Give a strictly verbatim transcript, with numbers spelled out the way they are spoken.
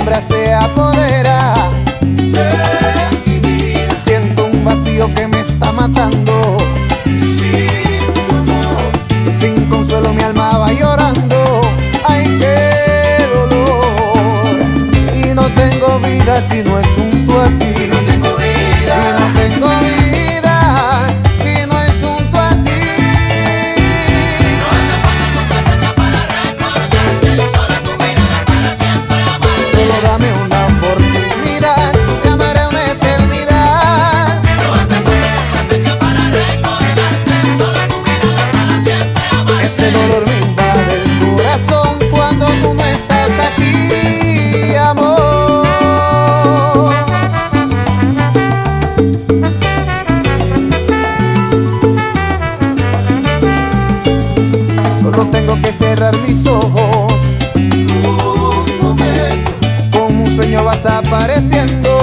sombra se apodera de mi vida. Siento un vacío que me está matando. Sin tu amor, Sin consuelo mi alma va llorando. Ay, qué dolor. Y no tengo vida si no es junto a ti. y no tengo vida. Y no tengo vida si no es junto a ti. No hace falta tu presencia para recordarte, solo tu mirada para siempre amarte. Solo dame una oportunidad, te amaré una eternidad. No hace falta tu presencia para recordarte, solo tu mirada para siempre amarte. Este dolor me invade el corazón cuando tú no estás aquí, amor. Solo tengo que cerrar mis ojos. Un momento, Como un sueño vas apareciendo.